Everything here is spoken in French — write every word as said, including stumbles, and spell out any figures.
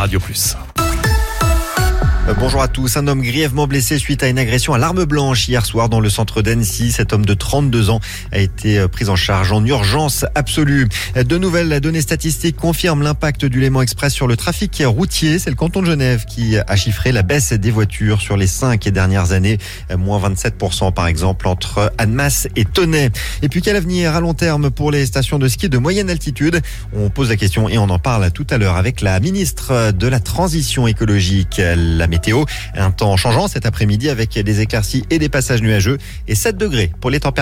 Radio Plus. Bonjour à tous. Un homme grièvement blessé suite à une agression à l'arme blanche hier soir dans le centre d'Annecy. Cet homme de trente-deux ans a été pris en charge en urgence absolue. De nouvelles données statistiques confirment l'impact du Léman Express sur le trafic routier. C'est le canton de Genève qui a chiffré la baisse des voitures sur les cinq dernières années. moins vingt-sept pour cent par exemple entre Annemasse et Tonnet. Et puis quel avenir à long terme pour les stations de ski de moyenne altitude? On pose la question et on en parle tout à l'heure avec la ministre de la Transition écologique. La météo, un temps changeant cet après-midi avec des éclaircies et des passages nuageux et sept degrés pour les températures.